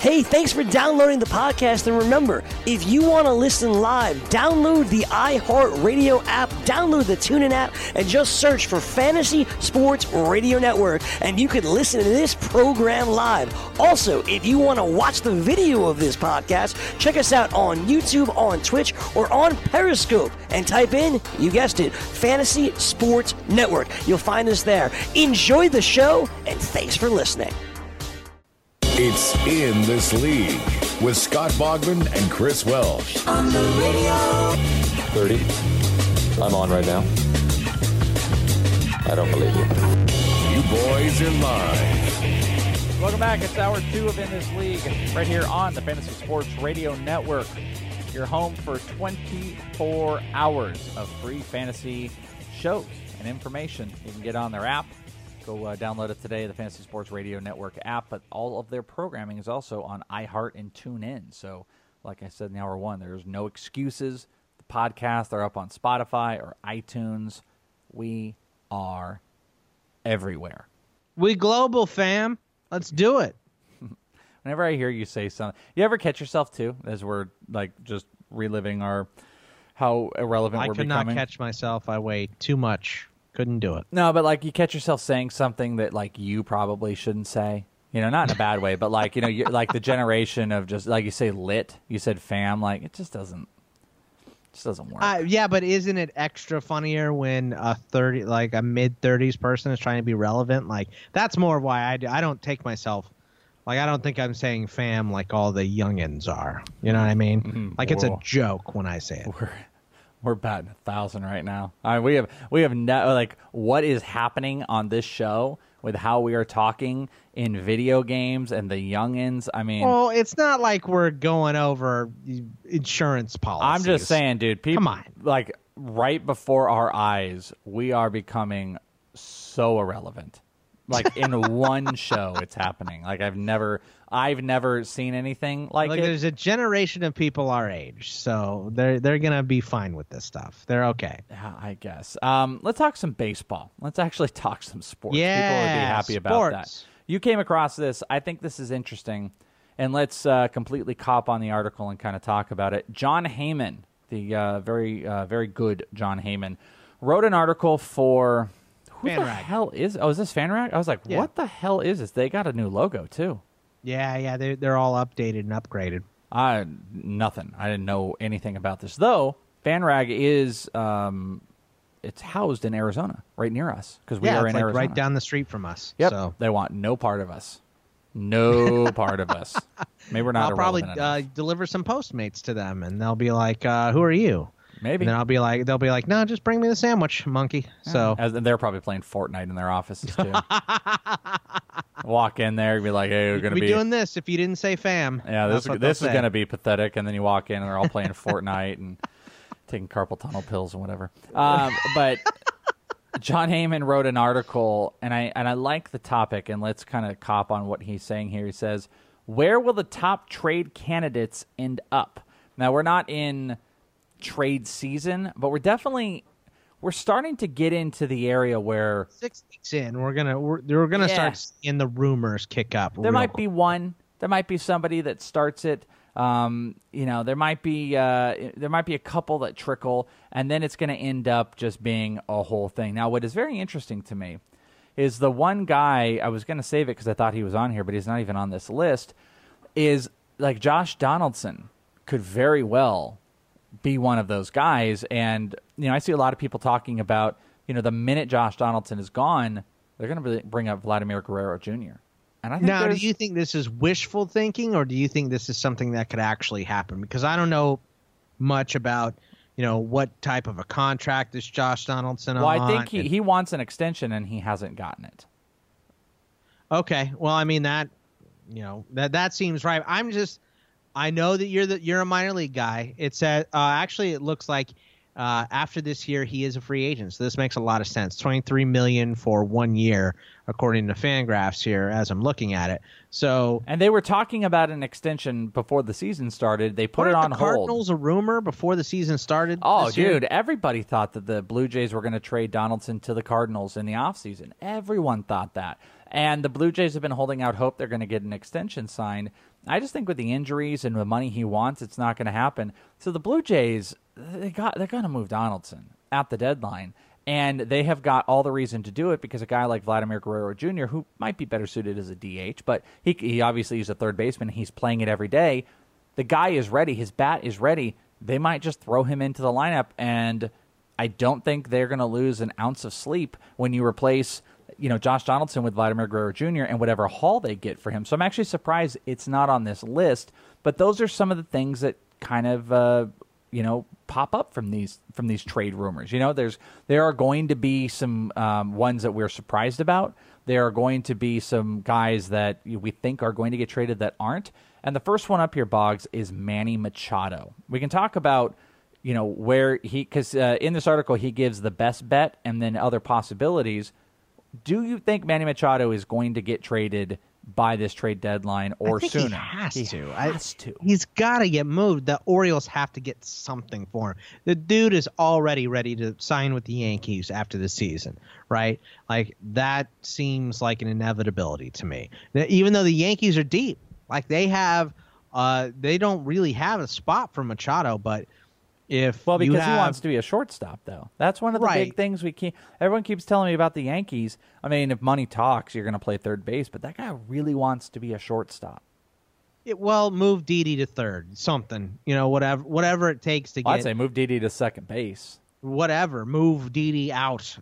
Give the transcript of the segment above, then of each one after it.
Hey, thanks for downloading the podcast, and remember, if you want to listen live, download the iHeartRadio app, download the TuneIn app, and just search for Fantasy Sports Radio Network, and you can listen to this program live. Also, if you want to watch the video of this podcast, check us out on YouTube, on Twitch, or on Periscope, and type in, you guessed it, Fantasy Sports Network. You'll find us there. Enjoy the show, and thanks for listening. It's In This League with Scott Bogman and Chris Welsh. On the radio. 30. I'm on right now. I don't believe you. You boys are live. Welcome back. It's hour 2 of In This League right here on the Fantasy Sports Radio Network. Your home for 24 hours of free fantasy shows and information. You can get on their app. Go download it today, the Fantasy Sports Radio Network app. But all of their programming is also on iHeart and TuneIn. So, like I said in hour 1, there's no excuses. The podcasts are up on Spotify or iTunes. We are everywhere. We global, fam. Let's do it. Whenever I hear you say something, you ever catch yourself too, as we're like just reliving how irrelevant we're becoming? I could not catch myself. I weigh too much. Couldn't do it. No, but like you catch yourself saying something that like you probably shouldn't say. You know, not in a bad way, but like, you know, you're like the generation of just like you say lit, you said fam, like it just doesn't work. Yeah, but isn't it extra funnier when a mid-30s person is trying to be relevant? Like that's more why I don't take myself. Like, I don't think I'm saying fam like all the youngins are. You know what I mean? Mm-hmm. Like, it's a joke when I say it. We're batting 1,000 right now. We have like what is happening on this show with how we are talking in video games and the youngins. I mean, well, it's not like we're going over insurance policies. I'm just saying, dude. People, come on, like right before our eyes, we are becoming so irrelevant. Like in one show, it's happening. Like I've never seen anything like it. There's a generation of people our age, so they're gonna be fine with this stuff. They're okay. Yeah, I guess. Let's talk some baseball. Let's actually talk some sports. Yeah, people would be happy about that. You came across this. I think this is interesting, and let's completely cop on the article and kind of talk about it. Jon Heyman, the very good Jon Heyman, wrote an article for. Who the hell is? Oh, is this FanRag? I was like, what the hell is this? They got a new logo too. Yeah, they're all updated and upgraded. Nothing. I didn't know anything about this. Though FanRag is, it's housed in Arizona, right near us, because we are in Arizona, right down the street from us. Yep. So. They want no part of us. No part of us. Maybe we're not. I'll probably deliver some Postmates to them, and they'll be like, "Who are you?" Maybe. And then they'll be like, "No, just bring me the sandwich, monkey." Yeah. So they're probably playing Fortnite in their offices too. Walk in there and be like, "Hey, we're gonna be doing this if you didn't say fam." Yeah, this is gonna be pathetic. And then you walk in and they're all playing Fortnite and taking carpal tunnel pills and whatever. But Jon Heyman wrote an article, and I like the topic. And let's kind of cop on what he's saying here. He says, "Where will the top trade candidates end up?" Now we're not in trade season, but we're starting to get into the area where 6 weeks in we're gonna start seeing the rumors kick up. There might be one. There might be somebody that starts it. There might be a couple that trickle, and then it's going to end up just being a whole thing. Now, what is very interesting to me is the one guy, I was going to save it because I thought he was on here, but he's not even on this list, is like Josh Donaldson could very well be one of those guys. And, I see a lot of people talking about, the minute Josh Donaldson is gone, they're going to bring up Vladimir Guerrero Jr. And I think do you think this is wishful thinking, or do you think this is something that could actually happen? Because I don't know much about, what type of a contract is Josh Donaldson on. Well, I think he wants an extension, and he hasn't gotten it. Okay. Well, I mean, that seems right. I know that you're a minor league guy. It's actually it looks like after this year he is a free agent, so this makes a lot of sense. $23 million for 1 year, according to Fangraphs here, as I'm looking at it. So, and they were talking about an extension before the season started. They put it on hold. Cardinals a rumor before the season started? Oh, dude, everybody thought that the Blue Jays were going to trade Donaldson to the Cardinals in the offseason. Everyone thought that. And the Blue Jays have been holding out hope they're going to get an extension signed. I just think with the injuries and the money he wants, it's not going to happen. So the Blue Jays, they're going to move Donaldson at the deadline. And they have got all the reason to do it because a guy like Vladimir Guerrero Jr., who might be better suited as a DH, but he obviously is a third baseman. He's playing it every day. The guy is ready. His bat is ready. They might just throw him into the lineup, and I don't think they're going to lose an ounce of sleep when you replace Josh Donaldson with Vladimir Guerrero Jr. and whatever haul they get for him. So I'm actually surprised it's not on this list, but those are some of the things that kind of pop up from these trade rumors. There are going to be some ones that we're surprised about. There are going to be some guys that we think are going to get traded that aren't. And the first one up here, Boggs, is Manny Machado. We can talk about where because in this article he gives the best bet and then other possibilities. Do you think Manny Machado is going to get traded by this trade deadline or sooner? He has to. He's got to get moved. The Orioles have to get something for him. The dude is already ready to sign with the Yankees after the season, right? Like, that seems like an inevitability to me. Now, even though the Yankees are deep, like they don't really have a spot for Machado, but because he wants to be a shortstop, though. That's one of the big things everyone keeps telling me about the Yankees. I mean, if money talks, you're going to play third base, but that guy really wants to be a shortstop. Move Didi to third, something, whatever it takes to get. I'd say move Didi to second base. Whatever, move Didi out.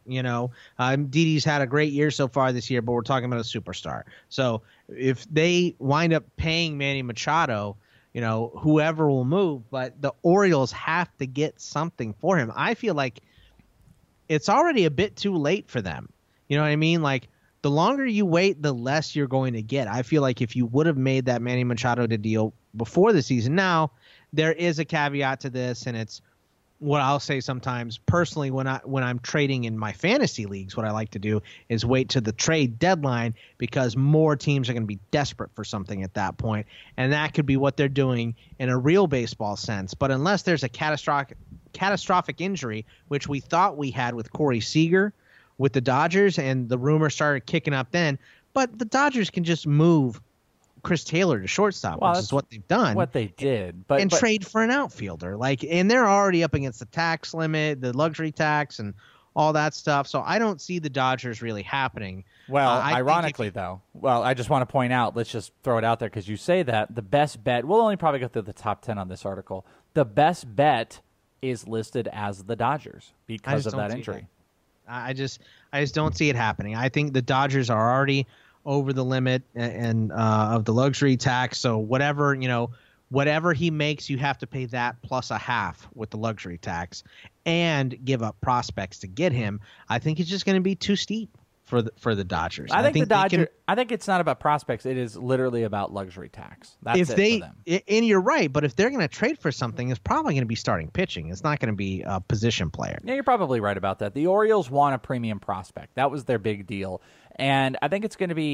Didi's had a great year so far this year, but we're talking about a superstar. So if they wind up paying Manny Machado, whoever will move, but the Orioles have to get something for him. I feel like it's already a bit too late for them. You know what I mean? Like, the longer you wait, the less you're going to get. I feel like if you would have made that Manny Machado deal before the season, now there is a caveat to this, and it's what I'll say sometimes personally when I'm trading in my fantasy leagues. What I like to do is wait to the trade deadline because more teams are going to be desperate for something at that point, and that could be what they're doing in a real baseball sense. But unless there's a catastrophic injury, which we thought we had with Corey Seager with the Dodgers, and the rumor started kicking up then, but the Dodgers can just move Chris Taylor to shortstop, which is what they've done. What they did, but trade for an outfielder, and they're already up against the tax limit, the luxury tax, and all that stuff. So I don't see the Dodgers really happening. Well, ironically, I just want to point out. Let's just throw it out there because you say that the best bet. We'll only probably go through the top 10 on this article. The best bet is listed as the Dodgers because of that injury. I just don't see it happening. I think the Dodgers are already over the limit and of the luxury tax. So whatever he makes, you have to pay that plus a half with the luxury tax and give up prospects to get him. I think it's just going to be too steep for the Dodgers. I think the Dodgers. I think it's not about prospects. It is literally about luxury tax. That's for them. And you're right, but if they're going to trade for something, it's probably going to be starting pitching. It's not going to be a position player. Yeah, you're probably right about that. The Orioles want a premium prospect. That was their big deal, and I think it's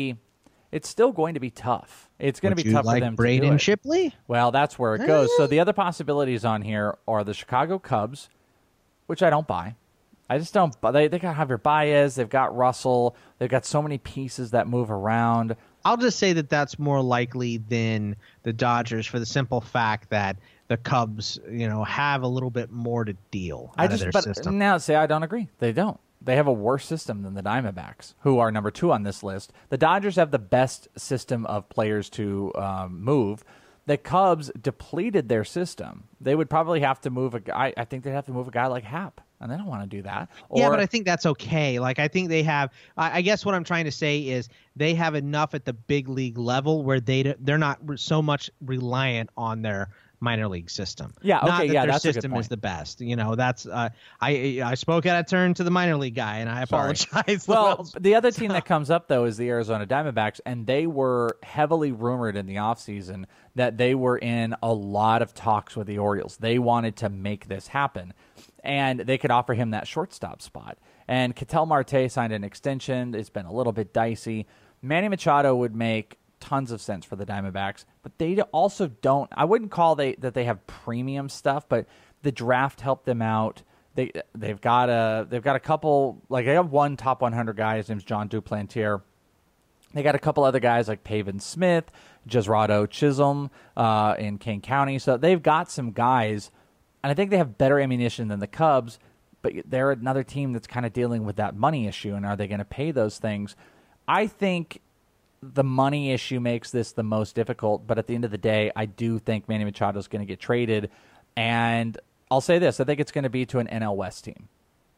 still going to be tough. It's going to be tough for them Braden to do it. Shipley? Well, that's where it goes. So the other possibilities on here are the Chicago Cubs, which I don't buy. I just don't. They got Javier Baez. They've got Russell. They've got so many pieces that move around. I'll just say that that's more likely than the Dodgers for the simple fact that the Cubs, have a little bit more to deal out of their system. Now, I don't agree. They don't. They have a worse system than the Diamondbacks, who are number 2 on this list. The Dodgers have the best system of players to move. The Cubs depleted their system. They would probably have to move a guy. I think they'd have to move a guy like Happ, and they don't want to do that. Yeah, but I think that's okay. Like, I think they have. I guess what I'm trying to say is they have enough at the big league level where they're not so much reliant on their minor league system. Yeah, okay, not that yeah, their that's a good system point. is the best. That's I spoke out of turn to the minor league guy, and I apologize. Well, the other team that comes up though is the Arizona Diamondbacks, and they were heavily rumored in the offseason that they were in a lot of talks with the Orioles. They wanted to make this happen, and they could offer him that shortstop spot. And Ketel Marte signed an extension. It's been a little bit dicey. Manny Machado would make tons of sense for the Diamondbacks, but they also don't. I wouldn't call that they have premium stuff, but the draft helped them out. They've got a couple, like they have one top 100 guy. His name's John Duplantier. They got a couple other guys like Pavin Smith, Jesrado Chisholm in King County. So they've got some guys, and I think they have better ammunition than the Cubs, but they're another team that's kind of dealing with that money issue, and are they going to pay those things? I think the money issue makes this the most difficult, but at the end of the day, I do think Manny Machado is going to get traded, and I'll say this, I think it's going to be to an NL West team.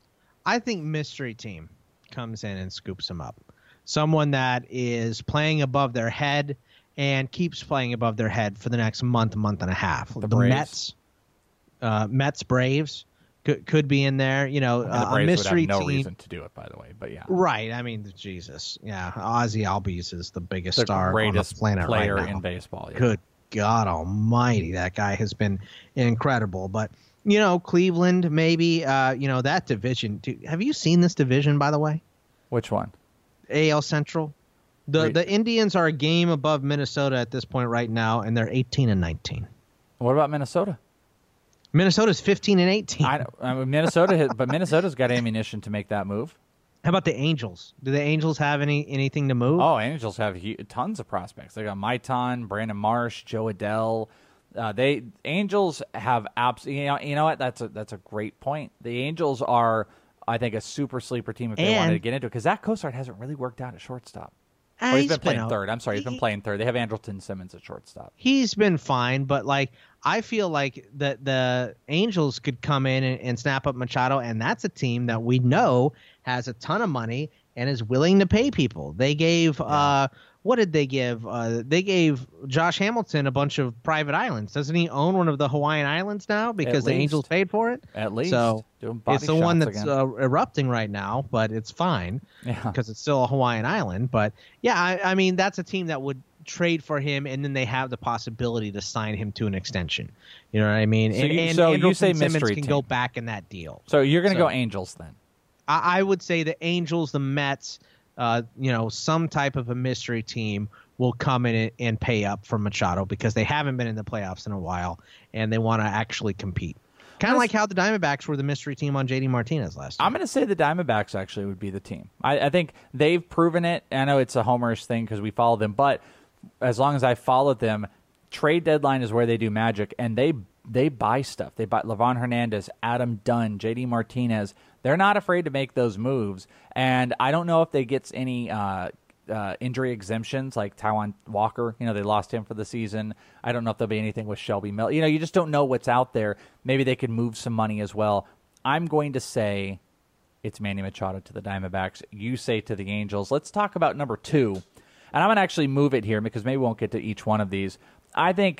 I think mystery team comes in and scoops him up. Someone that is playing above their head and keeps playing above their head for the next month and a half. The Mets, Braves could be in there. You know, the Braves a mystery would have no team. reason to do it, by the way. But yeah, right. I mean, Jesus, yeah. Ozzy Albies is the biggest the star greatest on the planet player right now. in baseball. Yeah. Good God Almighty, that guy has been incredible. But you know, Cleveland, maybe. You know, that division. Have you seen this division, by the way? Which one? AL Central. The Indians are a game above Minnesota at this point right now, and they're 18-19. What about Minnesota? Minnesota's 15-18. I mean, Minnesota's got ammunition to make that move. How about the Angels? Do the Angels have anything to move? Oh, Angels have tons of prospects. They got Maitan, Brandon Marsh, Joe Adell. Angels have you know what? That's a great point. The Angels are, I think, a super sleeper team if they wanted to get into it, because Zach Cozart hasn't really worked out at shortstop. He's been playing third. I'm sorry, he's been playing third. They have Andrelton Simmons at shortstop. He's been fine, but like I feel like the Angels could come in and snap up Machado, and that's a team that we know has a ton of money and is willing to pay people. They gave what did they give? They gave Josh Hamilton a bunch of private islands. Doesn't he own one of the Hawaiian Islands now because the Angels paid for it? At least. So it's the one that's erupting right now, but it's fine because it's still a Hawaiian island. But yeah, I mean, that's a team that would trade for him, and then they have the possibility to sign him to an extension. You know what I mean? So you say Simmons mystery can team. go back in that deal. So you're going to go Angels then? I would say the Angels, the Mets, you know, some type of a mystery team will come in and pay up for Machado because they haven't been in the playoffs in a while and they want to actually compete. Kind of like how the Diamondbacks were the mystery team on JD Martinez last year. I'm going to say the Diamondbacks actually would be the team. I think they've proven it. I know it's a homerish thing because we follow them, but as long as I followed them, trade deadline is where they do magic, and they buy stuff. They buy Livan Hernandez, Adam Dunn, JD Martinez. They're not afraid to make those moves, and I don't know if they get any injury exemptions like Taijuan Walker. You know, they lost him for the season. I don't know if there'll be anything with Shelby Miller. You know, you just don't know what's out there. Maybe they could move some money as well. I'm going to say it's Manny Machado to the Diamondbacks. You say to the Angels. Let's talk about number 2, and I'm going to actually move it here because maybe we won't get to each one of these. I think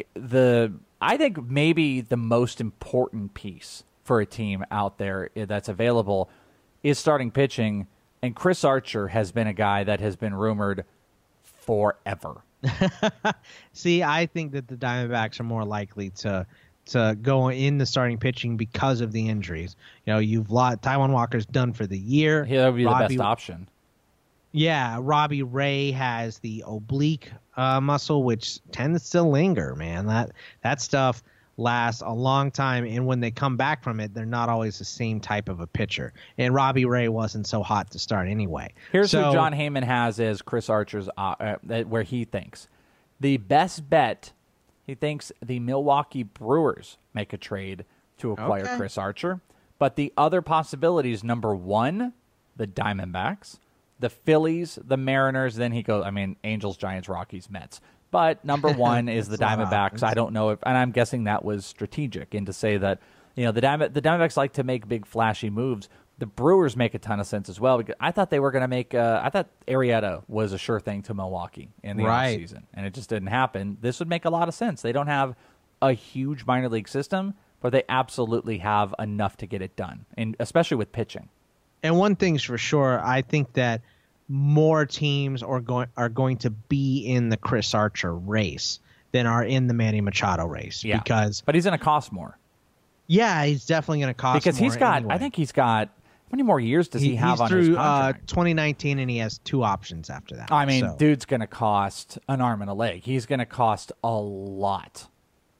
maybe the most important piece for a team out there that's available is starting pitching, and Chris Archer has been a guy that has been rumored forever. See, I think that the Diamondbacks are more likely to go in the starting pitching because of the injuries. You know, Taijuan Walker's done for the year. Yeah, that would be the best option. Yeah, Robbie Ray has the oblique muscle, which tends to linger, man. That stuff lasts a long time, and when they come back from it, they're not always the same type of a pitcher. And Robbie Ray wasn't so hot to start anyway. Here's who John Heyman has as Chris Archer's, where he thinks. The best bet, he thinks the Milwaukee Brewers make a trade to acquire Chris Archer. But the other possibilities, number 1, the Diamondbacks, the Phillies, the Mariners, then he goes, Angels, Giants, Rockies, Mets. But number 1 is the Diamondbacks. I don't know if, and I'm guessing that was strategic, and to say that, you know, the Diamondbacks like to make big flashy moves. The Brewers make a ton of sense as well, because I thought they were going to make. I thought Arrieta was a sure thing to Milwaukee in the offseason, and it just didn't happen. This would make a lot of sense. They don't have a huge minor league system, but they absolutely have enough to get it done, and especially with pitching. And one thing's for sure, I think that more teams are going to be in the Chris Archer race than are in the Manny Machado race. Yeah, but he's going to cost more. Yeah, he's definitely going to cost because more. Because I think he's got. How many more years does he have on his contract? He's through 2019, and he has 2 options after that. Dude's going to cost an arm and a leg. He's going to cost a lot.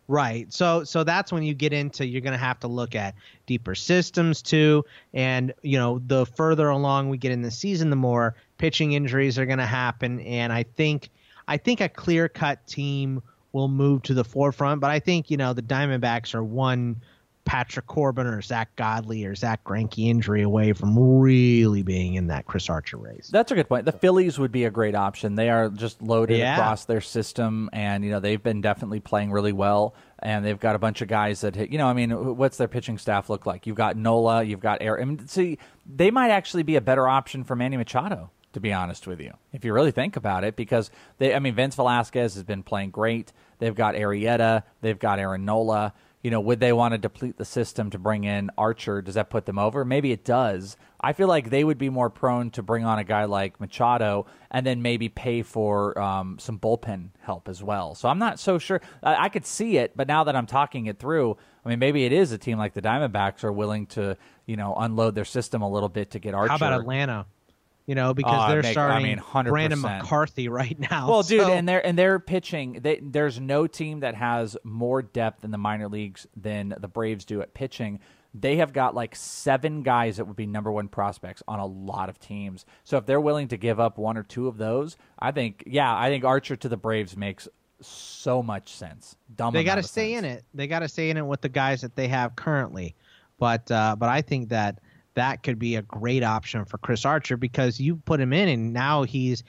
Right. So that's when you get into, you're going to have to look at deeper systems too. And, the further along we get in the season, the more pitching injuries are going to happen. And I think a clear-cut team will move to the forefront. But I think, the Diamondbacks are one Patrick Corbin or Zach Godley or Zach Greinke injury away from really being in that Chris Archer race. That's a good point. The Phillies would be a great option. They are just loaded across their system, and they've been definitely playing really well. And they've got a bunch of guys that hit. What's their pitching staff look like? You've got Nola, you've got Aaron. See, they might actually be a better option for Manny Machado, to be honest with you, if you really think about it, because Vince Velasquez has been playing great. They've got Arrieta, they've got Aaron Nola. Would they want to deplete the system to bring in Archer? Does that put them over? Maybe it does. I feel like they would be more prone to bring on a guy like Machado and then maybe pay for some bullpen help as well. So I'm not so sure. I could see it, but now that I'm talking it through, maybe it is a team like the Diamondbacks are willing to, unload their system a little bit to get Archer. How about Atlanta? Because they're starting 100%. Brandon McCarthy right now. Well, dude, and they're pitching. There's no team that has more depth in the minor leagues than the Braves do at pitching. They have got like 7 guys that would be number 1 prospects on a lot of teams. So if they're willing to give up 1 or 2 of those, I think Archer to the Braves makes so much sense. They got to stay in it. They got to stay in it with the guys that they have currently. But I think that could be a great option for Chris Archer, because you put him in and now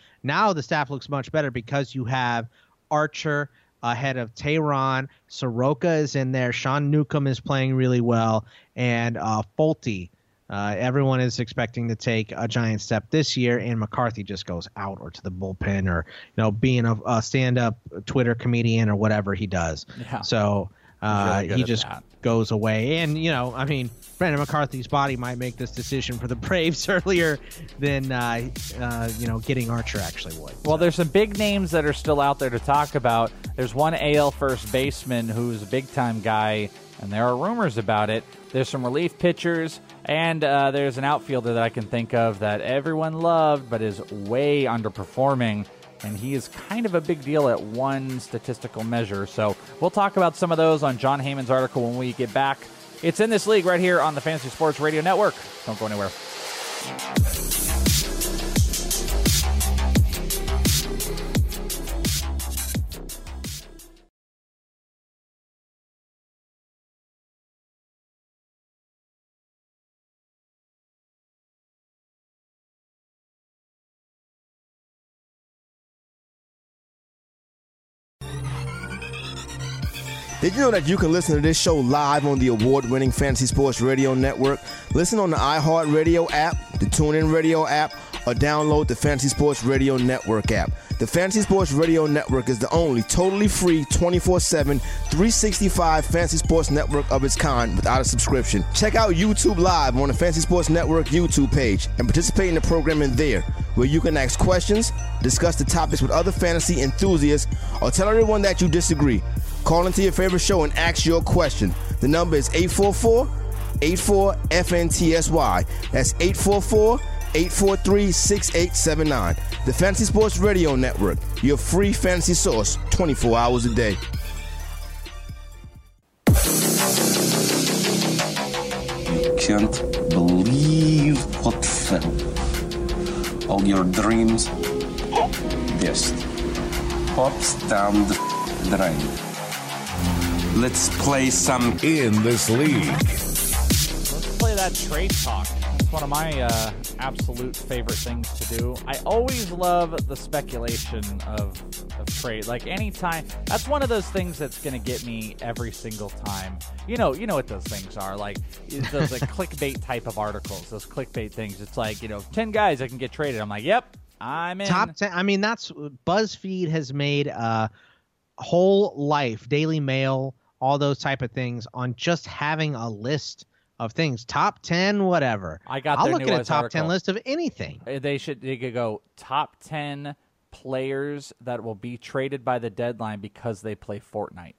the staff looks much better because you have Archer ahead of Tehran. Soroka is in there. Sean Newcomb is playing really well. And Folty, everyone is expecting to take a giant step this year, and McCarthy just goes out or to the bullpen or, being a stand-up Twitter comedian or whatever he does. Yeah. So he just goes away. And, Brandon McCarthy's body might make this decision for the Braves earlier than, getting Archer actually would. Well, there's some big names that are still out there to talk about. There's one AL first baseman who's a big-time guy, and there are rumors about it. There's some relief pitchers, and there's an outfielder that I can think of that everyone loved but is way underperforming, and he is kind of a big deal at one statistical measure. So we'll talk about some of those on John Heyman's article when we get back. It's In This League right here on the Fantasy Sports Radio Network. Don't go anywhere. Did you know that you can listen to this show live on the award-winning Fantasy Sports Radio Network? Listen on the iHeartRadio app, the TuneIn Radio app, or download the Fantasy Sports Radio Network app. The Fantasy Sports Radio Network is the only totally free 24/7, 365 fantasy sports network of its kind without a subscription. Check out YouTube Live on the Fantasy Sports Network YouTube page and participate in the programming there, where you can ask questions, discuss the topics with other fantasy enthusiasts, or tell everyone that you disagree. Call into your favorite show and ask your question. The number is 844-84-FNTSY. That's 844-843-6879. The Fantasy Sports Radio Network, your free fantasy source 24 hours a day. You can't believe what fell. All your dreams, just pops down the drain. Let's play some In This League. Let's play that trade talk. It's one of my absolute favorite things to do. I always love the speculation of trade. Like anytime, that's one of those things that's going to get me every single time. You know what those things are. Like those like clickbait type of articles, those clickbait things. It's like, 10 guys that can get traded. I'm like, yep, I'm in. Top 10. I mean, that's BuzzFeed has made a whole life, Daily Mail, all those type of things on just having a list of things. Top 10, whatever. I'll look at a top 10 list of anything. They could go top 10 players that will be traded by the deadline because they play Fortnite.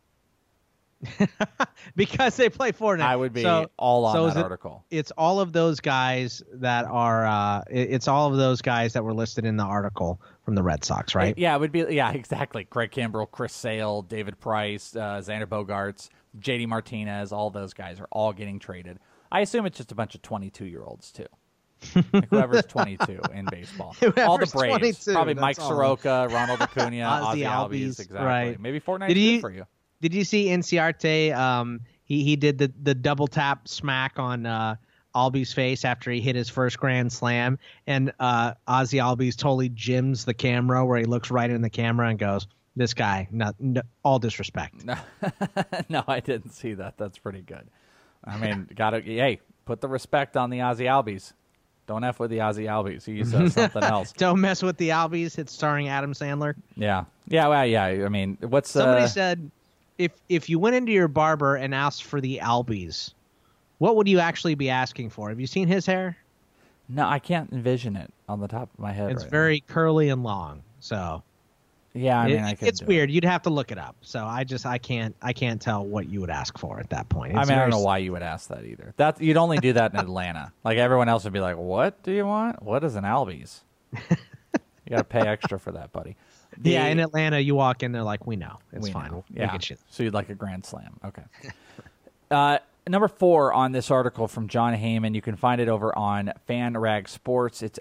Because they play Fortnite. I would be all on that article. It's all of those guys that are it's all of those guys that were listed in the article from the Red Sox, right? Yeah, it would be. Yeah, exactly. Craig Kimbrell, Chris Sale, David Price, Xander Bogaerts, JD Martinez, all those guys are all getting traded. I assume it's just a bunch of 22-year-olds too. Like whoever's 22 in baseball. All the Braves. 22, Probably Mike all. Soroka, Ronald Acuna, Ozzie Ozzie Albies. Albies, Exactly. right. Maybe Fortnite's good for you. Did you see Inciarte? He did the double tap smack on Albies' face after he hit his first grand slam, and Ozzie Albies totally jims the camera where he looks right in the camera and goes, "This guy, no, all disrespect." No, I didn't see that. That's pretty good. I mean, hey, put the respect on the Ozzie Albies. Don't F with the Ozzie Albies. He's something else. Don't mess with the Albies. It's starring Adam Sandler. Yeah. Well, yeah. I mean, what's somebody said if you went into your barber and asked for the Albies, what would you actually be asking for? Have you seen his hair? No, I can't envision it on the top of my head. It's very curly and long. So yeah, I mean, it's weird. You'd have to look it up. So I can't tell what you would ask for at that point. I don't know why you would ask that either. You'd only do that in Atlanta. Like everyone else would be like, "What do you want? What is an Albies?" You got to pay extra for that, buddy. Yeah, in Atlanta, you walk in, they're like, "We know, it's fine. Know. We'll get you." So you'd like a grand slam, okay? Number 4 on this article from John Heyman. You can find it over on FanRag Sports. It's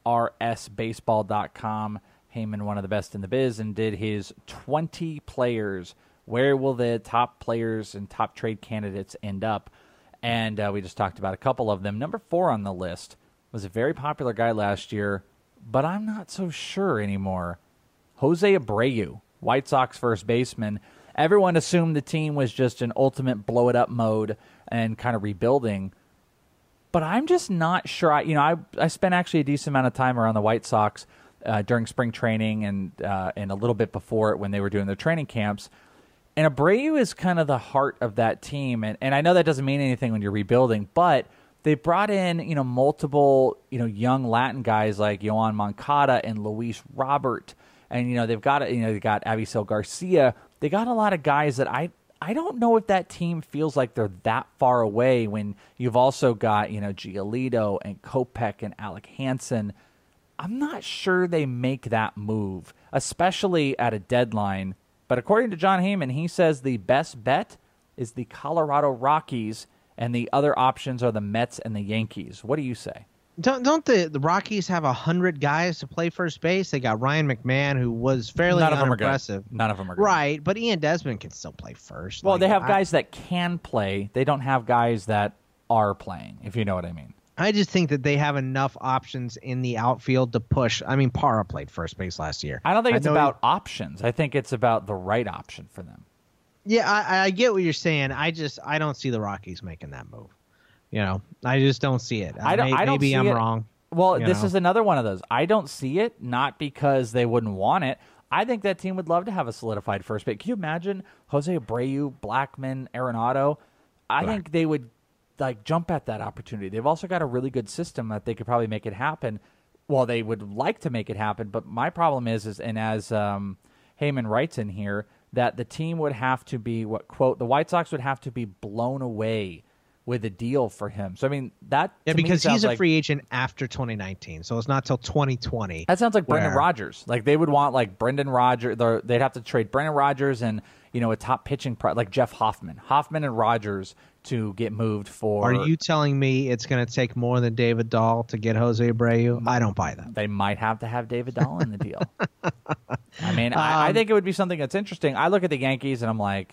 FRSBaseball.com. Heyman, one of the best in the biz, and did his 20 players. Where will the top players and top trade candidates end up? And we just talked about a couple of them. Number 4 on the list was a very popular guy last year, but I'm not so sure anymore. Jose Abreu, White Sox first baseman. Everyone assumed the team was just in ultimate blow-it-up mode and kind of rebuilding. But I'm just not sure. I spent actually a decent amount of time around the White Sox during spring training and a little bit before it when they were doing their training camps. And Abreu is kind of the heart of that team. And I know that doesn't mean anything when you're rebuilding, but they brought in, multiple, young Latin guys like Yohan Moncada and Luis Robert. And, they've got, they got Avisail Garcia. They got a lot of guys that I don't know if that team feels like they're that far away when you've also got, Giolito and Kopech and Alec Hansen. I'm not sure they make that move, especially at a deadline. But according to John Heyman, he says the best bet is the Colorado Rockies, and the other options are the Mets and the Yankees. What do you say? Don't the Rockies have 100 guys to play first base? They got Ryan McMahon, who was fairly unimpressive. None of them are good. Right, but Ian Desmond can still play first. Well, they have guys that can play. They don't have guys that are playing, if you know what I mean. I just think that they have enough options in the outfield to push. I mean, Parra played first base last year. I don't think it's about options. I think it's about the right option for them. Yeah, I get what you're saying. I don't see the Rockies making that move. I just don't see it. Maybe I'm wrong. Well, this is another one of those. I don't see it, not because they wouldn't want it. I think that team would love to have a solidified first base. Can you imagine Jose Abreu, Blackmon, Arenado? I think they would jump at that opportunity. They've also got a really good system that they could probably make it happen. Well, they would like to make it happen, but my problem is and as Heyman writes in here, that the team would have to be, quote, the White Sox would have to be blown away with a deal for him. So, I mean, that because he's a free agent after 2019, so it's not till 2020. That sounds like Brendan Rodgers. They would want, Brendan Rodgers. They'd have to trade Brendan Rodgers and, a top pitching like Jeff Hoffman and Rodgers to get moved for. Are you telling me it's going to take more than David Dahl to get Jose Abreu? I don't buy that. They might have to have David Dahl in the deal. I mean, I think it would be something that's interesting. I look at the Yankees and I'm like,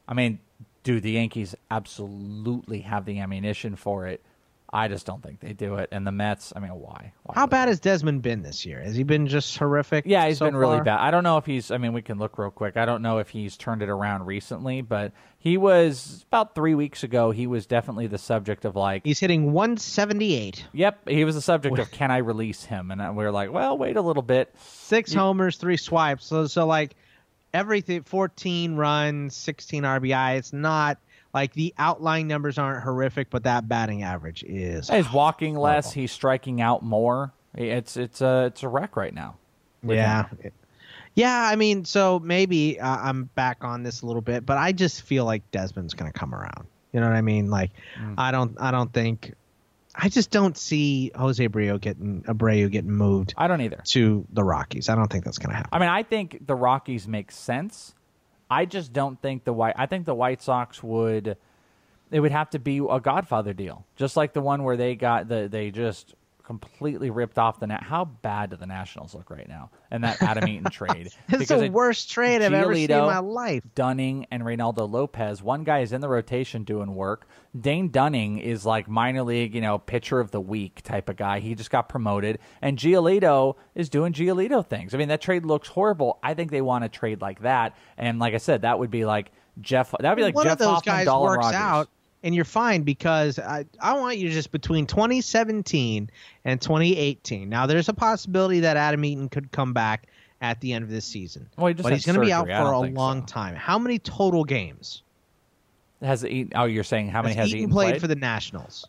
dude, the Yankees absolutely have the ammunition for it. I just don't think they do it. And the Mets, why? How bad has Desmond been this year? Has he been just horrific? Yeah, he's been really bad. I don't know if he's, we can look real quick. I don't know if he's turned it around recently, but he was, about 3 weeks ago, he was definitely the subject of He's hitting 178. Yep, he was the subject of, can I release him? And we were like, well, wait a little bit. 6 homers, 3 swipes. So everything, 14 runs, 16 RBI. It's not... the outlying numbers aren't horrific, but that batting average is. He's walking less. He's striking out more. It's a wreck right now. Yeah. Yeah, so maybe I'm back on this a little bit, but I just feel like Desmond's going to come around. You know what I mean? I don't think I just don't see Jose Abreu getting moved. I don't either. To the Rockies. I don't think that's going to happen. I mean, I think the Rockies make sense. I just don't think I think the White Sox would. It would have to be a Godfather deal, just like the one where they just completely ripped off the net. How bad do the Nationals look right now? And that Adam Eaton trade. It's the worst trade I've ever seen in my life. Dunning and Reynaldo Lopez. One guy is in the rotation doing work. Dane Dunning is like minor league, pitcher of the week type of guy. He just got promoted. And Giolito is doing Giolito things. I mean, that trade looks horrible. I think they want to trade like that. And like I said, that would be like Jeff. That would be like one Jeff of those Hoffman, guys Dolan works Rogers. out. And you're fine because I want you just between 2017 and 2018. Now, there's a possibility that Adam Eaton could come back at the end of this season. Well, but he's going to be out for a long time. How many total games? Has Eaton? Oh, you're saying how many has Eaton played for the Nationals?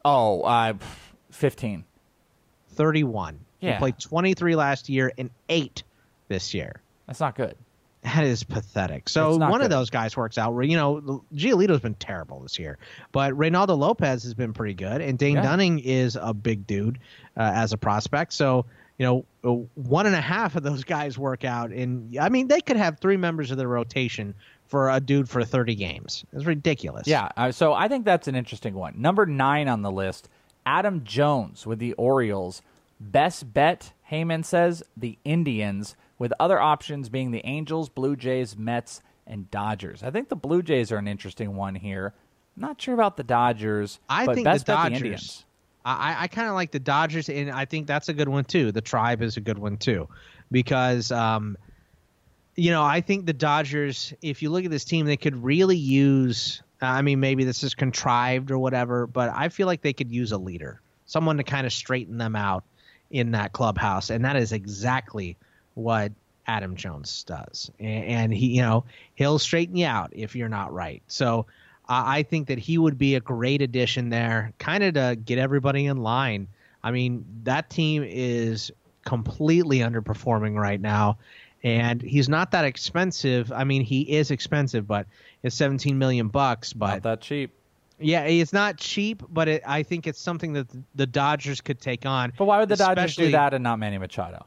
15. 31. Yeah. He played 23 last year and 8 this year. That's not good. That is pathetic. So one of those guys works out. Giolito's been terrible this year, but Reynaldo Lopez has been pretty good, and Dane Dunning is a big dude as a prospect. So, 1.5 of those guys work out. And, I mean, they could have 3 members of their rotation for a dude for 30 games. It's ridiculous. Yeah, so I think that's an interesting one. Number 9 on the list, Adam Jones with the Orioles. Best bet, Heyman says, the Indians, with other options being the Angels, Blue Jays, Mets, and Dodgers. I think the Blue Jays are an interesting one here. I'm not sure about the Dodgers. I think best the bet Dodgers. The Indians. I kind of like the Dodgers, and I think that's a good one too. The Tribe is a good one too, because I think the Dodgers. If you look at this team, they could really use. I mean, maybe this is contrived or whatever, but I feel like they could use a leader, someone to kind of straighten them out in that clubhouse, and that is exactly what Adam Jones does. And he, he'll straighten you out if you're not right. So I think that he would be a great addition there, kind of to get everybody in line. I mean, that team is completely underperforming right now, and he's not that expensive. I mean, he is expensive, but it's $17 million. But not that cheap. Yeah, it's not cheap, but I think it's something that the Dodgers could take on. But why would the Dodgers do that and not Manny Machado?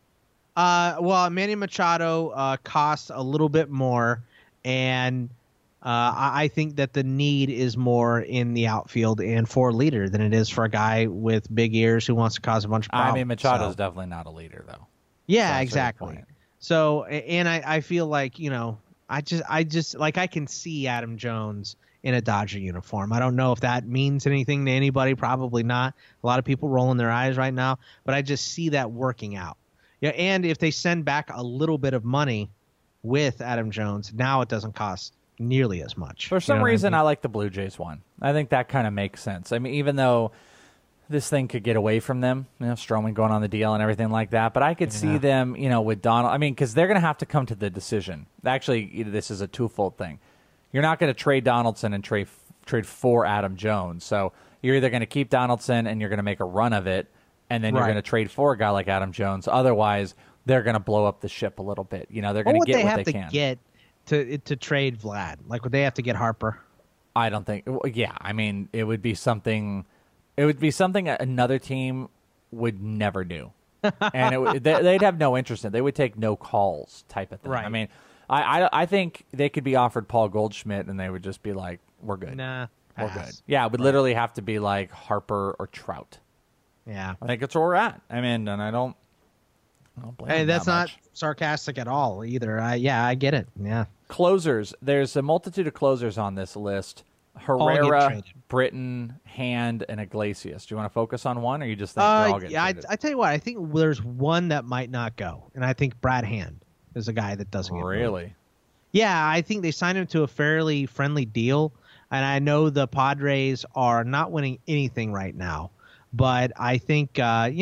Well, Manny Machado costs a little bit more, and I think that the need is more in the outfield and for a leader than it is for a guy with big ears who wants to cause a bunch of problems. I mean, Machado's definitely not a leader, though. Yeah, so exactly. So, and I feel like, I can see Adam Jones in a Dodger uniform. I don't know if that means anything to anybody. Probably not. A lot of people rolling their eyes right now, but I just see that working out. Yeah, and if they send back a little bit of money with Adam Jones, now it doesn't cost nearly as much. For some reason, I like the Blue Jays one. I think that kind of makes sense. I mean, even though this thing could get away from them, Stroman going on the deal and everything like that, but I could see them, with Donald. I mean, because they're going to have to come to the decision. Actually, this is a twofold thing. You're not going to trade Donaldson and trade for Adam Jones. So you're either going to keep Donaldson and you're going to make a run of it, and then you're going to trade for a guy like Adam Jones. Otherwise, they're going to blow up the ship a little bit. They're going to get what they can. What they have to get to trade Vlad? Like, would they have to get Harper? I don't think. Yeah, I mean, it would be something. It would be something another team would never do, and they'd have no interest in it. They would take no calls type of thing. Right. I mean, I think they could be offered Paul Goldschmidt, and they would just be like, "We're good. Nah, we're good." Yeah, it would literally have to be like Harper or Trout. Yeah, I think that's where we're at. I mean, and I don't blame them that's that not much. sarcastic at all either. I get it. Yeah. Closers. There's a multitude of closers on this list. Herrera, Britton, Hand, and Iglesias. Do you want to focus on one, or you just think they're all getting traded? I tell you what, I think there's one that might not go, and I think Brad Hand is a guy that doesn't get really moved. Yeah, I think they signed him to a fairly friendly deal, and I know the Padres are not winning anything right now, but I think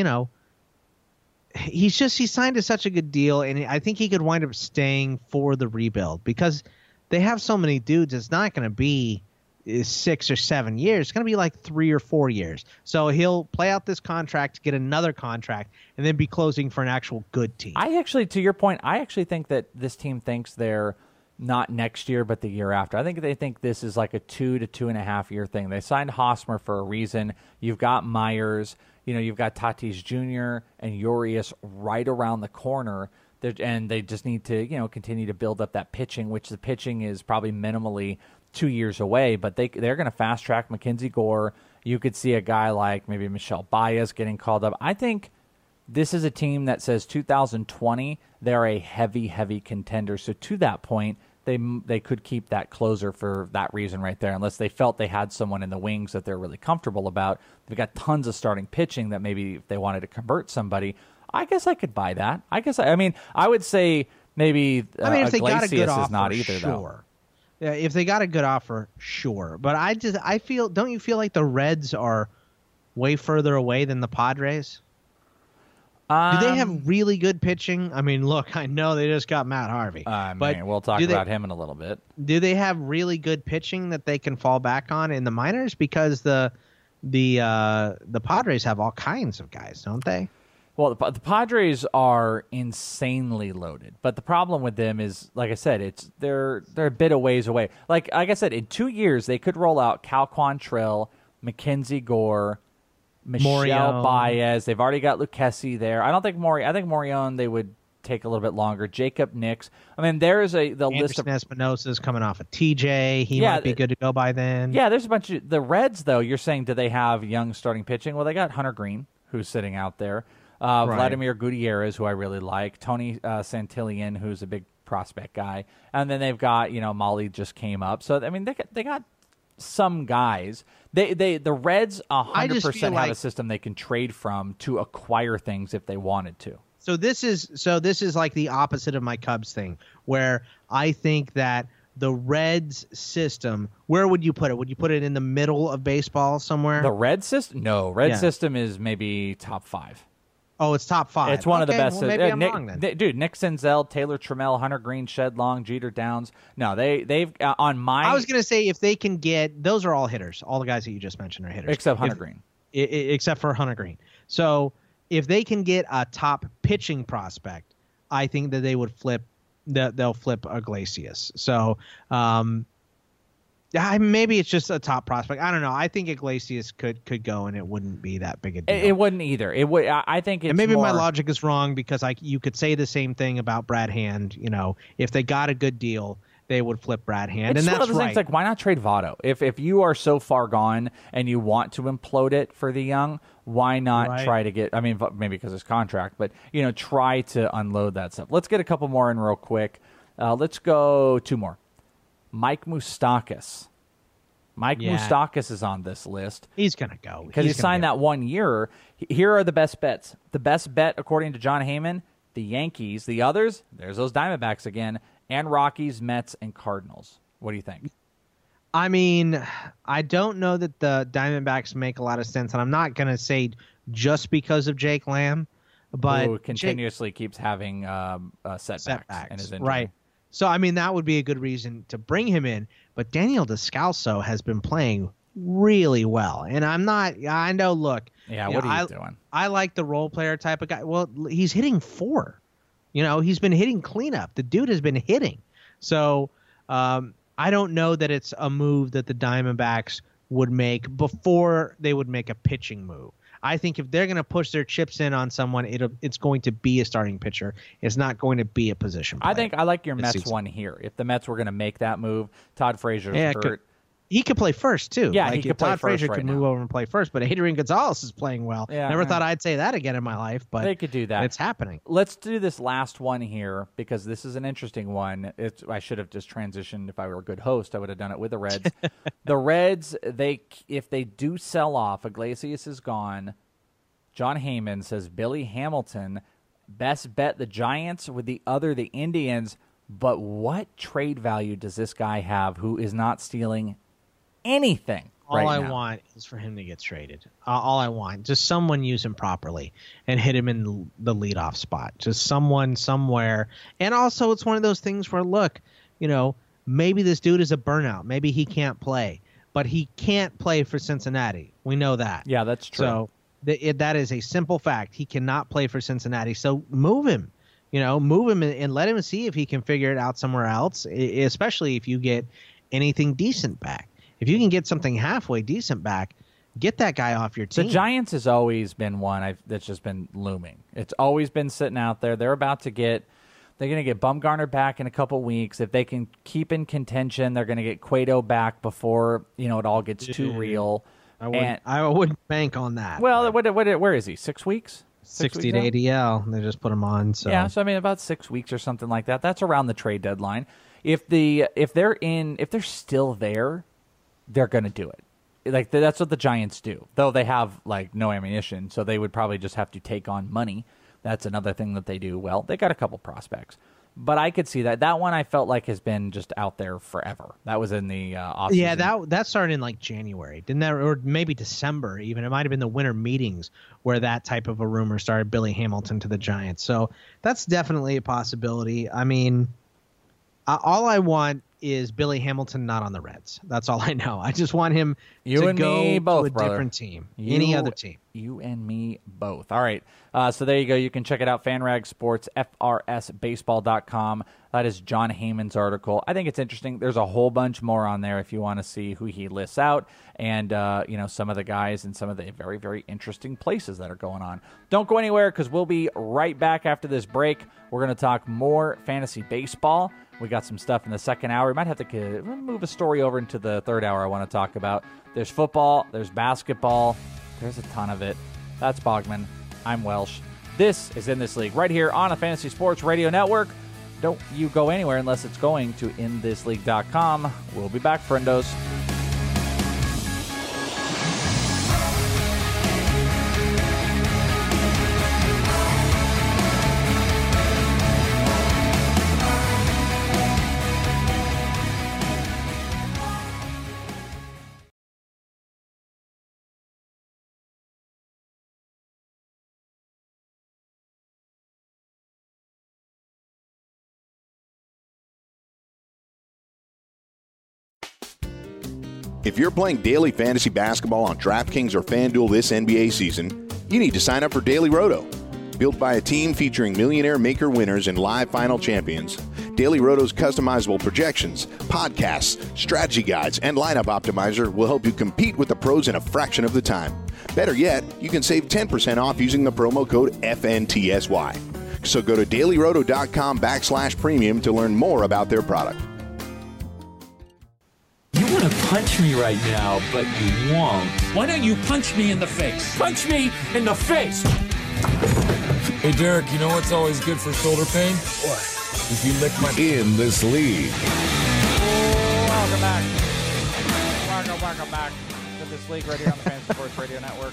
he signed to such a good deal, and I think he could wind up staying for the rebuild because they have so many dudes. It's not going to be 6 or 7 years. It's going to be like 3 or 4 years. So he'll play out this contract, get another contract, and then be closing for an actual good team. To your point, I actually think that this team thinks they're not next year, but the year after. I think they think this is like a 2 to 2.5 year thing. They signed Hosmer for a reason. You've got Myers, you've got Tatis Jr. and Urias right around the corner. And they just need to, continue to build up that pitching, which the pitching is probably minimally 2 years away. But they're going to fast track Mackenzie Gore. You could see a guy like maybe Michel Baez getting called up. I think this is a team that says 2020, they're a heavy, heavy contender. So to that point, they could keep that closer for that reason right there, unless they felt they had someone in the wings that they're really comfortable about. They've got tons of starting pitching that maybe if they wanted to convert somebody, I guess I could buy that. I would say maybe if they got a good offer, is not either, sure. Yeah, if they got a good offer, sure. But don't you feel like the Reds are way further away than the Padres? Do they have really good pitching? I mean, look, I know they just got Matt Harvey. But we'll talk about him in a little bit. Do they have really good pitching that they can fall back on in the minors? Because the Padres have all kinds of guys, don't they? Well, the Padres are insanely loaded, but the problem with them is, like I said, they're a bit of ways away. Like I said, in 2 years they could roll out Cal Quantrill, Mackenzie Gore, Michel Baez. They've already got Lucchesi there. I think Morion they would take a little bit longer. Jacob Nix. I mean, there's the list of Espinosa's coming off of TJ. He might be good to go by then. Yeah, there's a bunch of the Reds though. You're saying, do they have young starting pitching? Well, they got Hunter Green, who's sitting out there. Vladimir Gutierrez, who I really like. Tony Santillan, who's a big prospect guy. And then they've got, Molly just came up. So, I mean, they got some guys. The Reds 100% have a system they can trade from to acquire things if they wanted to. So this is like the opposite of my Cubs thing, where I think that the Reds system, where would you put it? Would you put it in the middle of baseball somewhere? The Red system? No, system is maybe top 5. Oh, it's top 5. It's one of the best. Well, maybe I'm wrong then. Dude, Nick Senzel, Taylor Trammell, Hunter Green, Shed Long, Jeter Downs. No, they've on my. I was going to say if they can get, those are all hitters. All the guys that you just mentioned are hitters, except Hunter Green. Except for Hunter Green. So if they can get a top pitching prospect, I think that they would flip. They'll flip Iglesias. So. Maybe it's just a top prospect. I don't know. I think Iglesias could go, and it wouldn't be that big a deal. It wouldn't either. It would. I think it's. And maybe more... my logic is wrong because you could say the same thing about Brad Hand. If they got a good deal, they would flip Brad Hand, it's and that's right. Things like, why not trade Votto? If you are so far gone and you want to implode it for the young, why not try to get? I mean, maybe because it's contract, but try to unload that stuff. Let's get a couple more in real quick. Let's go 2 more. Mike Moustakas. Moustakas is on this list. He's going to go. Because he signed that 1 year. Here are the best bets. The best bet, according to John Heyman, the Yankees. The others, there's those Diamondbacks again, and Rockies, Mets, and Cardinals. What do you think? I mean, I don't know that the Diamondbacks make a lot of sense, and I'm not going to say just because of Jake Lamb, but who continuously keeps having setbacks in his injury. Right. So, I mean, that would be a good reason to bring him in. But Daniel Descalso has been playing really well. And I know, look. Yeah, what are you doing? I like the role player type of guy. Well, he's hitting 4. He's been hitting cleanup. The dude has been hitting. So, I don't know that it's a move that the Diamondbacks would make before they would make a pitching move. I think if they're going to push their chips in on someone, it's going to be a starting pitcher. It's not going to be a position player. I think I like your Mets one here. If the Mets were going to make that move, Todd Frazier's hurt. He could play first, too. Yeah, he could play Todd first Frazier could move over and play first, but Adrian Gonzalez is playing well. Yeah, Never thought I'd say that again in my life, but they could do that. It's happening. Let's do this last one here because this is an interesting one. I should have just transitioned. If I were a good host, I would have done it with the Reds. The Reds, if they do sell off, Iglesias is gone. John Heyman says Billy Hamilton, best bet the Giants with the Indians. But what trade value does this guy have who is not stealing anything right now? All I want is for him to get traded. All I want. Just someone use him properly and hit him in the leadoff spot. Just someone somewhere. And also it's one of those things where, look, maybe this dude is a burnout. Maybe he can't play. But he can't play for Cincinnati. We know that. Yeah, that's true. So that is a simple fact. He cannot play for Cincinnati. So move him. move him and let him see if he can figure it out somewhere else, especially if you get anything decent back. If you can get something halfway decent back, get that guy off your team. The Giants has always been one that's just been looming. It's always been sitting out there. They're going to get Bumgarner back in a couple weeks. If they can keep in contention, they're going to get Cueto back before it all gets too real. I wouldn't bank on that. Well, where is he? 6 weeks? 60 to ADL. They just put him on. So yeah, so I mean about 6 weeks or something like that. That's around the trade deadline. If they're still there, they're going to do it. Like that's what the Giants do. Though they have no ammunition, so they would probably just have to take on money. That's another thing that they do well. They got a couple prospects. But I could see that. That one I felt like has been just out there forever. That was in the offseason. Yeah, that started in January. Didn't that, or maybe December even. It might have been the winter meetings where that type of a rumor started, Billy Hamilton to the Giants. So that's definitely a possibility. I mean, all I want is Billy Hamilton not on the Reds. That's all I know. I just want him to go to a different team. Any other team. You and me both. All right. So there you go. You can check it out. FanRag Sports, FRSBaseball.com. That is John Heyman's article. I think it's interesting. There's a whole bunch more on there if you want to see who he lists out and, some of the guys and some of the very, very interesting places that are going on. Don't go anywhere because we'll be right back after this break. We're going to talk more fantasy baseball. We got some stuff in the second hour. We might have to move a story over into the third hour I want to talk about. There's football. There's basketball. There's a ton of it. That's Bogman. I'm Welsh. This is In This League right here on the Fantasy Sports Radio Network. Don't you go anywhere unless it's going to inthisleague.com. We'll be back, friendos. If you're playing daily fantasy basketball on DraftKings or FanDuel this NBA season, you need to sign up for Daily Roto. Built by a team featuring millionaire maker winners and live final champions, Daily Roto's customizable projections, podcasts, strategy guides, and lineup optimizer will help you compete with the pros in a fraction of the time. Better yet, you can save 10% off using the promo code FNTSY. So go to dailyroto.com/premium to learn more about their product. You want to punch me right now, but you won't. Why don't you punch me in the face? Punch me in the face! Hey, Derek, you know what's always good for shoulder pain? What? If you lick my... In This League. Welcome back. Welcome back to This League right here on the Fantasy Sports Radio Network.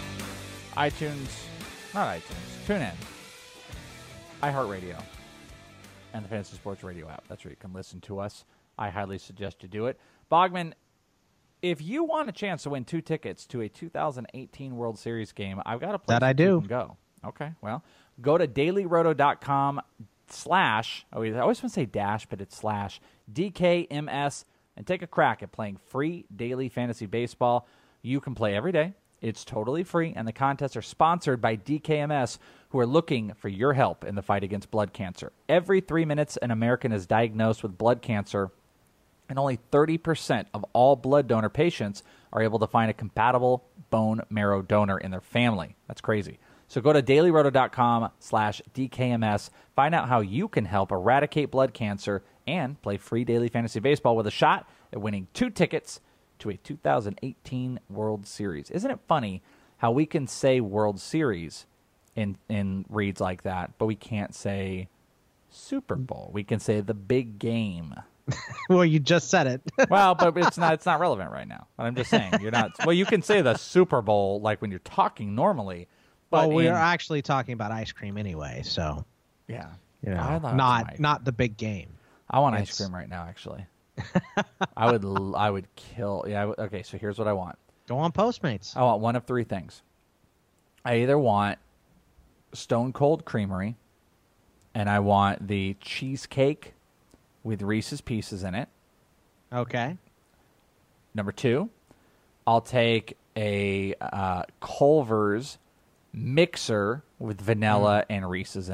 TuneIn, iHeartRadio, and the Fantasy Sports Radio app. That's where you can listen to us. I highly suggest you do it. Bogman, if you want a chance to win 2 tickets to a 2018 World Series game, I've got a place that I do. You can go. Okay, well, go to dailyroto.com/ I always want to say dash, but it's /DKMS, and take a crack at playing free daily fantasy baseball. You can play every day. It's totally free, and the contests are sponsored by DKMS, who are looking for your help in the fight against blood cancer. Every 3 minutes, an American is diagnosed with blood cancer, and only 30% of all blood donor patients are able to find a compatible bone marrow donor in their family. That's crazy. So go to dailyroto.com/DKMS. Find out how you can help eradicate blood cancer and play free daily fantasy baseball with a shot at winning 2 tickets to a 2018 World Series. Isn't it funny how we can say World Series in reads like that, but we can't say Super Bowl? We can say the big game. Well, you just said it. Well, but it's not relevant right now. But I'm just saying, you're not. Well, you can say the Super Bowl like when you're talking normally. But we are actually talking about ice cream anyway, so yeah, not the big game. I want ice cream right now, actually. I would kill. Yeah. Okay. So here's what I want. Go on Postmates. I want one of 3 things. I either want Stone Cold Creamery, and I want the cheesecake with Reese's Pieces in it. Okay. Number 2, I'll take a Culver's mixer with vanilla and Reese's in it.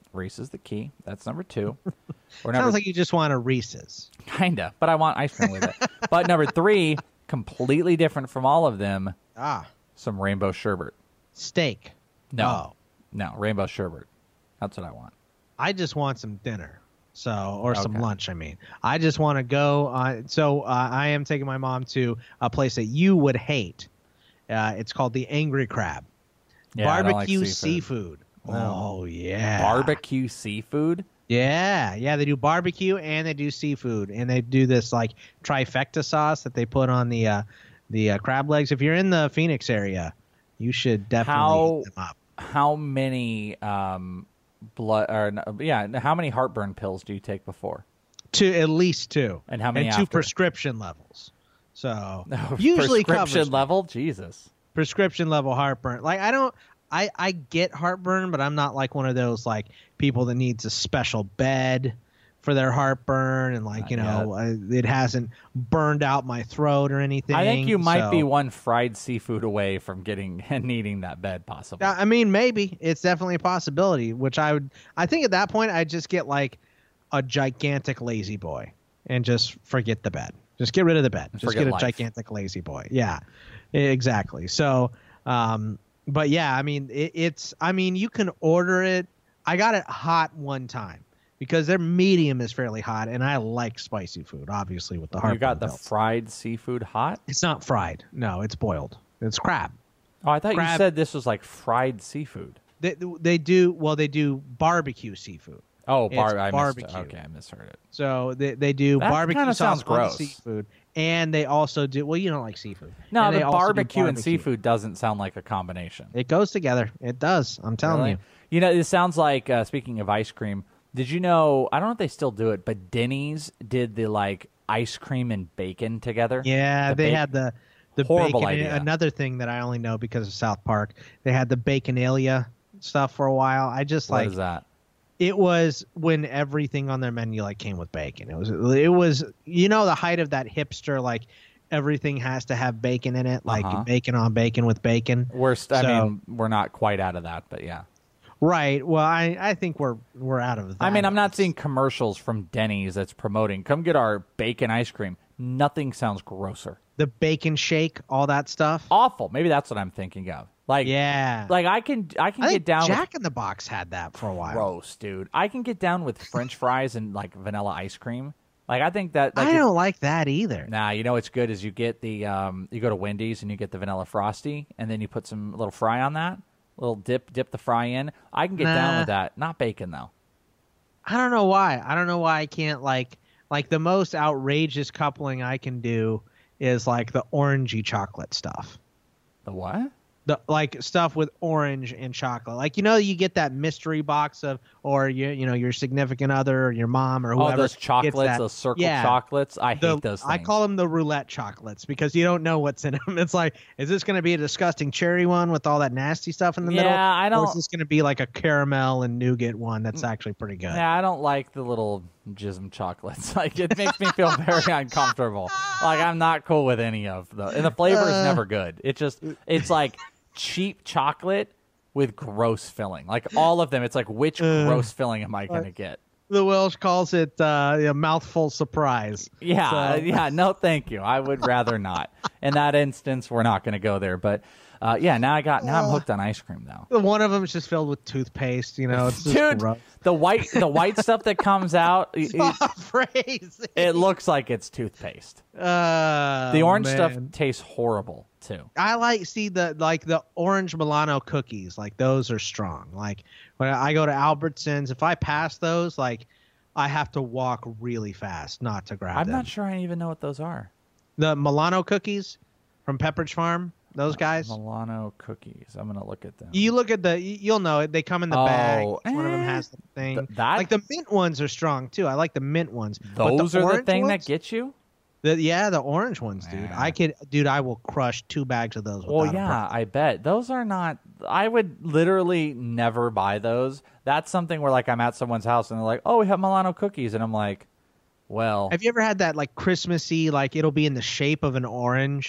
Reese's the key. That's number 2. Sounds like you just want a Reese's. Kinda, but I want ice cream with it. But number 3, completely different from all of them. Some rainbow sherbet. Steak. No, rainbow sherbet. That's what I want. I just want some dinner. Or some lunch, I mean. I just want to go. I am taking my mom to a place that you would hate. It's called the Angry Crab. Yeah, barbecue I don't like seafood. Oh, yeah. Barbecue seafood? Yeah, they do barbecue and they do seafood. And they do this, like, trifecta sauce that they put on the crab legs. If you're in the Phoenix area, you should definitely eat them up. How many how many heartburn pills do you take before? At least 2. And how many and after? 2 prescription levels. So usually prescription level? Jesus. Prescription level heartburn. Like I get heartburn, but I'm not like one of those like people that needs a special bed for their heartburn and like, it hasn't burned out my throat or anything. I think you might be one fried seafood away from getting and needing that bed possibly. I mean, maybe. It's definitely a possibility, which I think at that point I'd just get like a gigantic lazy boy and just forget the bed. Just get rid of the bed. Just get a gigantic lazy boy. Yeah, exactly. So, but yeah, I mean, you can order it. I got it hot one time because their medium is fairly hot, and I like spicy food, obviously, with the heartburn. You got the fried seafood hot? It's not fried. No, it's boiled. It's crab. Oh, I thought you said this was like fried seafood. They do barbecue seafood. Oh, barbecue. Okay, I misheard it. So they do that barbecue sauce sounds gross. Seafood, and they also do. Well, you don't like seafood. No, and the barbecue and seafood doesn't sound like a combination. It goes together. It does. I'm telling you. You know, it sounds like speaking of ice cream. Did you know? I don't know if they still do it, but Denny's did the like ice cream and bacon together. Yeah, they had the horrible bacon. idea. Another thing that I only know because of South Park. They had the Baconalia stuff for a while. I just What is that? It was when everything on their menu like came with bacon. It was the height of that hipster like everything has to have bacon in it, like bacon on bacon with bacon. I mean, we're not quite out of that, but yeah. Right. Well, I think we're out of that. I mean, I'm not seeing commercials from Denny's that's promoting, come get our bacon ice cream. Nothing sounds grosser. The bacon shake, all that stuff. Awful. Maybe that's what I'm thinking of. Like, yeah. Like I can get down. Jack in the Box had that for a while. Gross, dude. I can get down with French fries and like vanilla ice cream. Like I think that. Like, I don't like that either. Nah, you know what's good is you get the you go to Wendy's and you get the vanilla frosty, and then you put some little fry on that. Little dip the fry in. I can get down with that. Not bacon though. I don't know why. I can't like the most outrageous coupling I can do is like the orangey chocolate stuff. The what? The like stuff with orange and chocolate. Like you get that mystery box of or your significant other or your mom or whoever. Oh, those chocolates, those circle chocolates. I hate those things. I call them the roulette chocolates because you don't know what's in them. It's like, is this going to be a disgusting cherry one with all that nasty stuff in the middle? Yeah, I don't. Or is this going to be like a caramel and nougat one that's actually pretty good? Yeah, I don't like the little jism chocolates. Like it makes me feel very uncomfortable. Like I'm not cool with any of them, and the flavor is never good. It's like cheap chocolate with gross filling. Like all of them, it's like which gross filling am I going to get? The Welsh calls it a mouthful surprise. Yeah, yeah. No, thank you. I would rather not. In that instance, we're not going to go there. But now I'm hooked on ice cream though. One of them is just filled with toothpaste. It's just dude. gross. The white stuff that comes out, it looks like it's toothpaste. The orange stuff tastes horrible too. I like the orange Milano cookies. Like those are strong. Like when I go to Albertsons, if I pass those, like I have to walk really fast not to grab them. I'm not sure I even know what those are. The Milano cookies from Pepperidge Farm. Those guys. Milano cookies. I'm gonna look at them. You look at you'll know it. They come in the bag. One of them has the thing. Like the mint ones are strong too. I like the mint ones. Those are the thing that gets you. The orange ones, dude. I will crush 2 bags of those. Well, yeah, I bet those are not. I would literally never buy those. That's something where like I'm at someone's house and they're like, "Oh, we have Milano cookies," and I'm like, "Well." Have you ever had that like Christmassy? Like it'll be in the shape of an orange.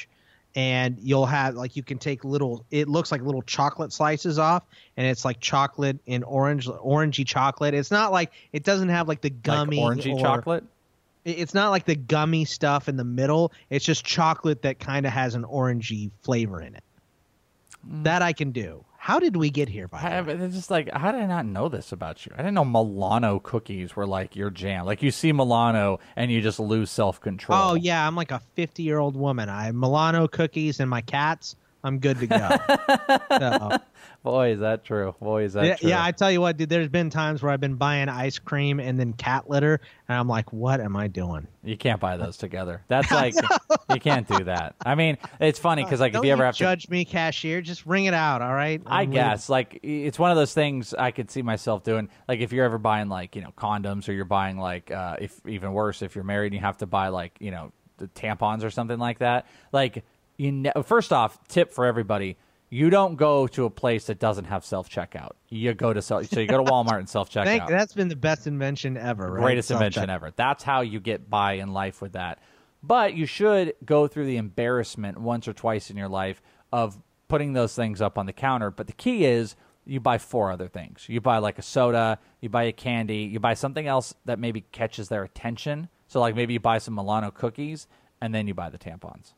and you'll have like you can take it looks like little chocolate slices off, and it's like chocolate in orangey chocolate. It's not like it doesn't have like the gummy orangey chocolate. It's not like the gummy stuff in the middle. It's just chocolate that kind of has an orangey flavor in it. That I can do. How did we get here? By the way? It's just like, how did I not know this about you? I didn't know Milano cookies were like your jam. Like you see Milano and you just lose self-control. Oh yeah, I'm like a 50-year-old woman. I have Milano cookies and my cats. I'm good to go. So, boy, is that true. Boy, is that true. Yeah, I tell you what, dude, there's been times where I've been buying ice cream and then cat litter, and I'm like, what am I doing? You can't buy those together. That's like, you can't do that. I mean, it's funny because like Don't if you ever have judge me, cashier, just ring it out, all right? I guess like it's one of those things I could see myself doing. Like if you're ever buying like condoms, or you're buying like if even worse if you're married and you have to buy like the tampons or something like that. Like first off, tip for everybody. You don't go to a place that doesn't have self-checkout. You go to so you go to Walmart and self-checkout. That's been the best invention ever, right? Greatest invention ever. That's how you get by in life with that. But you should go through the embarrassment once or twice in your life of putting those things up on the counter. But the key is you buy 4 other things. You buy like a soda, you buy a candy, you buy something else that maybe catches their attention. So like maybe you buy some Milano cookies, and then you buy the tampons.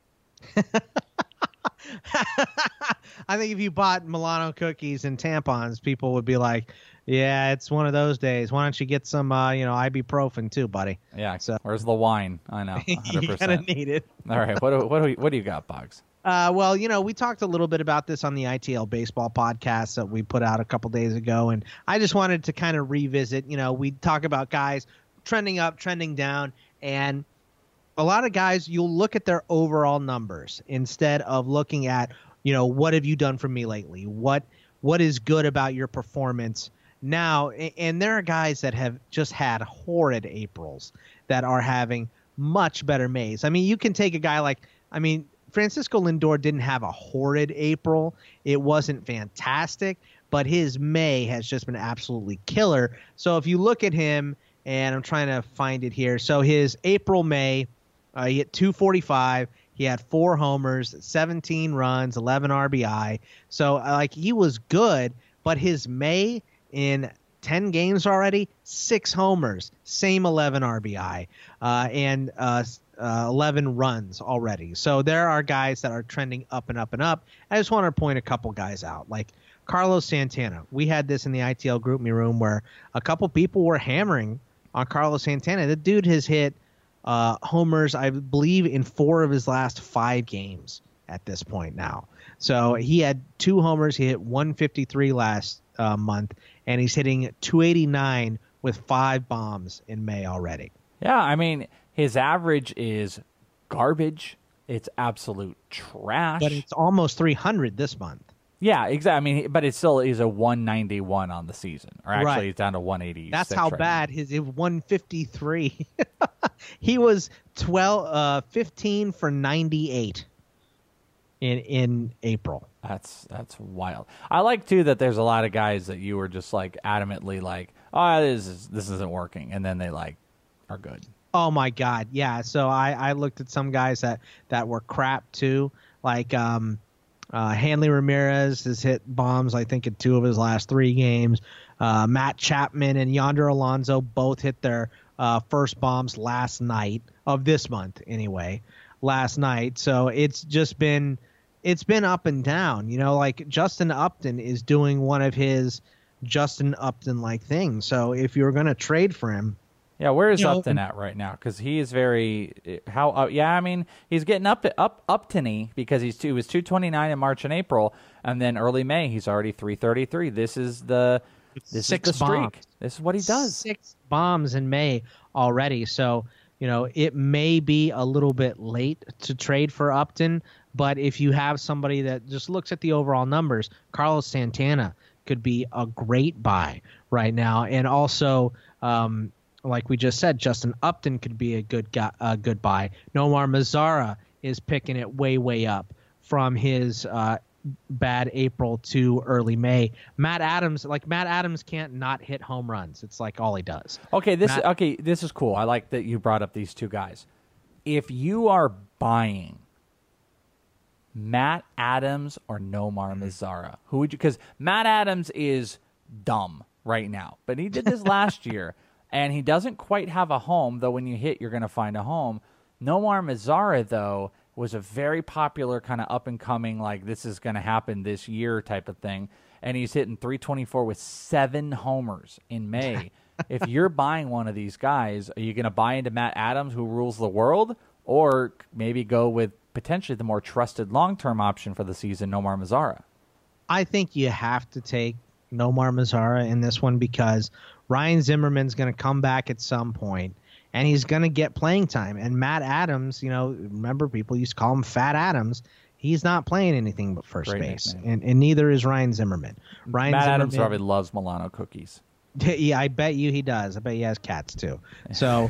I think if you bought Milano cookies and tampons, people would be like, yeah, it's one of those days. Why don't you get some, ibuprofen too, buddy? Yeah. So where's the wine? I know. 100%. You're going to need it. All right. What do you got, Boggs? Well, we talked a little bit about this on the ITL Baseball podcast that we put out a couple days ago, and I just wanted to kind of revisit. We talk about guys trending up, trending down, and a lot of guys, you'll look at their overall numbers instead of looking at, what have you done for me lately? What is good about your performance now? And there are guys that have just had horrid Aprils that are having much better Mays. I mean, you can take a guy Francisco Lindor didn't have a horrid April. It wasn't fantastic, but his May has just been absolutely killer. So if you look at him, and I'm trying to find it here. So his April-May, he hit 245. He had 4 homers, 17 runs, 11 RBI. So he was good, but his May in 10 games already, 6 homers, same 11 RBI, and 11 runs already. So there are guys that are trending up and up and up. I just want to point a couple guys out, like Carlos Santana. We had this in the ITL Group Me room where a couple people were hammering on Carlos Santana. The dude has hit homers, I believe, in 4 of his last 5 games at this point now. So he had 2 homers. He hit 153 last month, and he's hitting 289 with 5 bombs in May already. Yeah, I mean, his average is garbage. It's absolute trash. But it's almost 300 this month. Yeah, exactly. I mean, but it still is a 191 on the season. Or actually, right. It's down to 180. That's how bad his 153. He was 15 for 98 in April. That's wild. I like too that there's a lot of guys that you were just like adamantly like, oh, this isn't working, and then they like are good. Oh my God, yeah. So I looked at some guys that were crap too, like Hanley Ramirez has hit bombs, I think, in 2 of his last 3 games. Matt Chapman and Yonder Alonso both hit their first bombs last night of this month, anyway, last night. So it's been up and down. Like Justin Upton is doing one of his Justin Upton-like things. So if you're going to trade for him, yeah, where is Upton at right now? Because he is very I mean, he's getting Upton-y because he was 229 in March and April, and then early May he's already 333. This is the streak. Bombs. This is what he does. 6 bombs in May already. So it may be a little bit late to trade for Upton, but if you have somebody that just looks at the overall numbers, Carlos Santana could be a great buy right now, and also. Like we just said, Justin Upton could be a good buy. Nomar Mazara is picking it way up from his bad April to early May. Matt Adams can't not hit home runs. It's like all he does. Okay, this is cool. I like that you brought up these 2 guys. If you are buying Matt Adams or Nomar Mazara? Who would you? Because Matt Adams is dumb right now, but he did this last year, and he doesn't quite have a home. Though when you hit, you're going to find a home. Nomar Mazara, though, was a very popular kind of up and coming, like this is going to happen this year type of thing, and he's hitting 324 with 7 homers in May. If you're buying one of these guys, are you going to buy into Matt Adams, who rules the world, or maybe go with potentially the more trusted long-term option for the season, Nomar Mazara? I think you have to take Nomar Mazara in this one because Ryan Zimmerman's going to come back at some point, and he's going to get playing time. And Matt Adams, remember people used to call him Fat Adams. He's not playing anything but first base, and neither is Ryan Zimmerman. Matt Adams probably loves Milano cookies. Yeah, I bet you he does. I bet he has cats too. So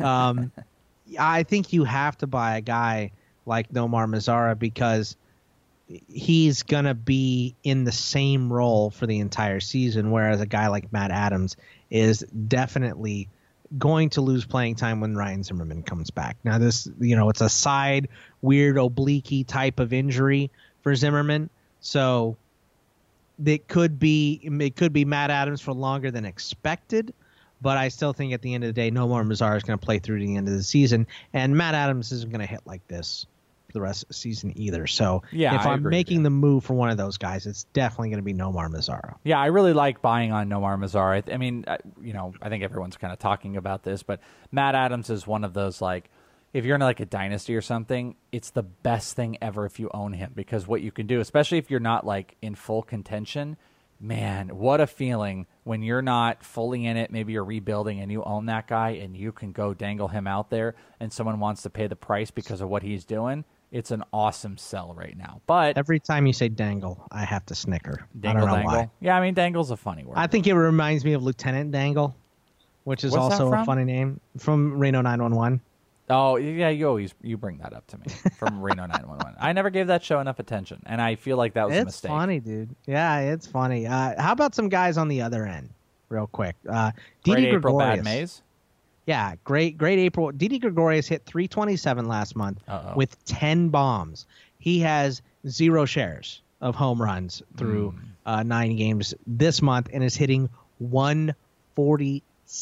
I think you have to buy a guy like Nomar Mazara because he's going to be in the same role for the entire season, whereas a guy like Matt Adams is definitely going to lose playing time when Ryan Zimmerman comes back. Now this, it's a side weird oblique type of injury for Zimmerman. So it could be Matt Adams for longer than expected, but I still think at the end of the day, Nomar Mazara is going to play through to the end of the season, and Matt Adams isn't going to hit like this for the rest of the season either. So if I'm making the move for one of those guys, it's definitely going to be Nomar Mazara. Yeah, I really like buying on Nomar Mazara. I mean, I think everyone's kind of talking about this, but Matt Adams is one of those, like, if you're in like a dynasty or something, it's the best thing ever if you own him, because what you can do, especially if you're not like in full contention, man, what a feeling when you're not fully in it. Maybe you're rebuilding and you own that guy and you can go dangle him out there and someone wants to pay the price because of what he's doing. It's an awesome sell right now. But every time you say dangle, I have to snicker. Dangle, I don't know dangle. why. Yeah, I mean, dangle's a funny word. I think it reminds me of Lieutenant Dangle, which is also a funny name from Reno 911. Oh, yeah, you bring that up to me from Reno 911. I never gave that show enough attention, and I feel like that was a mistake. It's funny, dude. Yeah, it's funny. How about some guys on the other end, real quick? Didi April, Gregorius. bad Mays? Yeah, great April. Didi Gregorius hit 327 last month with 10 bombs. He has 0 shares of home runs through 9 games this month and is hitting 147.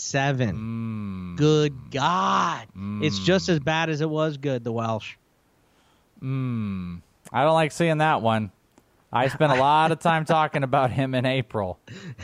Good God. It's just as bad as it was good, the Welsh. I don't like seeing that one. I spent a lot of time talking about him in April.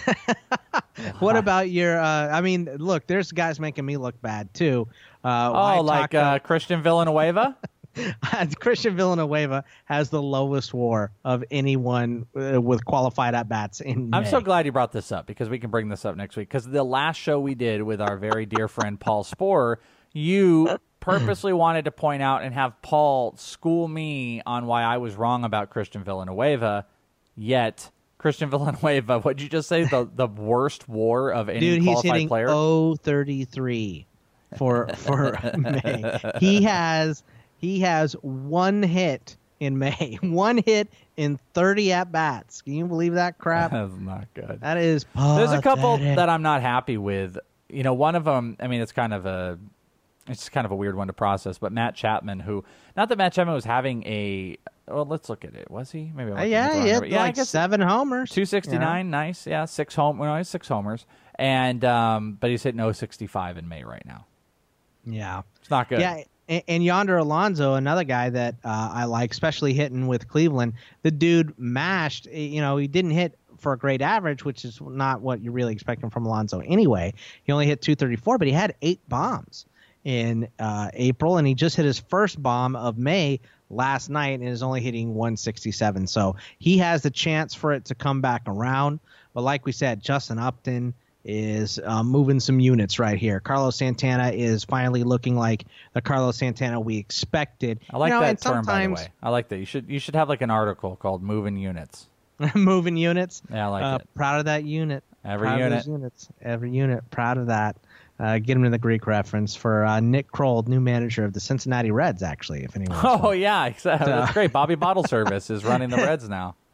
What about your look, there's guys making me look bad too. Christian Villanueva? Christian Villanueva has the lowest WAR of anyone with qualified at-bats in May. I'm so glad you brought this up because we can bring this up next week, because the last show we did with our very dear friend Paul Sporer, you purposely wanted to point out and have Paul school me on why I was wrong about Christian Villanueva, yet Christian Villanueva, what'd you just say, the worst WAR of any qualified player? Dude, he's hitting 033 for May. He has 1 hit in May. 1 hit in 30 at-bats. Can you believe that crap? That's not good. That is pathetic. There's a couple that I'm not happy with. One of them, I mean, it's kind of a weird one to process, but Matt Chapman, not that Matt Chapman was having let's look at it. Was he? Maybe. He had 7 homers. 269, nice. Yeah, 6 homers. And, but he's hitting 065 in May right now. Yeah. It's not good. Yeah. And Yonder Alonso, another guy that I like, especially hitting with Cleveland, the dude mashed. He didn't hit for a great average, which is not what you're really expecting from Alonso anyway. He only hit 234, but he had 8 bombs in April, and he just hit his first bomb of May last night and is only hitting 167. So he has the chance for it to come back around. But like we said, Justin Upton is moving some units right here. Carlos Santana is finally looking like the Carlos Santana we expected. I like that term, by the way. I like that. You should have like an article called "Moving Units." Moving units. Yeah, I like it. Proud of that unit. Every unit. Proud of that. Get him to the Greek reference for Nick Kroll, new manager of the Cincinnati Reds. Actually, if anyone. Oh yeah, exactly. That's great. Bobby Bottle Service is running the Reds now.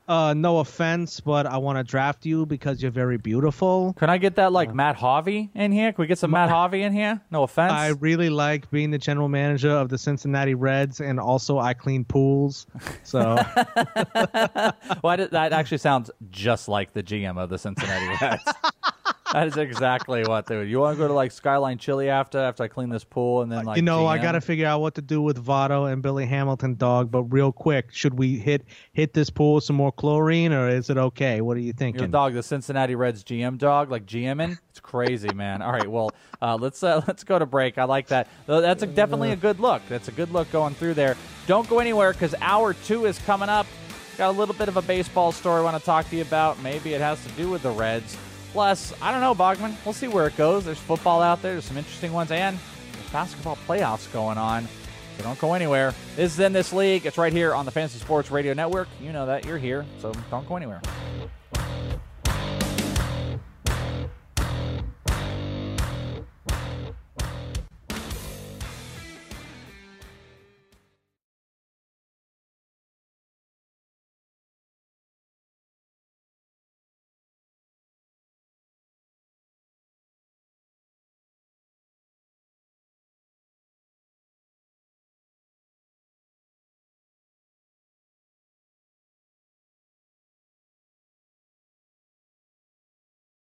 no offense, but I want to draft you because you're very beautiful. Can I get that Matt Harvey in here? Can we get some Matt Harvey in here? No offense. I really like being the general manager of the Cincinnati Reds, and also I clean pools. So well, that actually sounds just like the GM of the Cincinnati Reds. That is exactly what they would. You want to go to Skyline Chili after I clean this pool, and then GM? I got to figure out what to do with Votto and Billy Hamilton, dog. But real quick, should we hit this pool with some more chlorine, or is it okay? What are you thinking? Your dog, the Cincinnati Reds GM dog, GMing. It's crazy, man. All right, well, let's go to break. I like that. That's definitely a good look. That's a good look going through there. Don't go anywhere because hour 2 is coming up. Got a little bit of a baseball story I want to talk to you about. Maybe it has to do with the Reds. Plus, I don't know, Bogman. We'll see where it goes. There's football out there. There's some interesting ones. And there's basketball playoffs going on. So don't go anywhere. This is In This League. It's right here on the Fantasy Sports Radio Network. You know that. You're here. So don't go anywhere.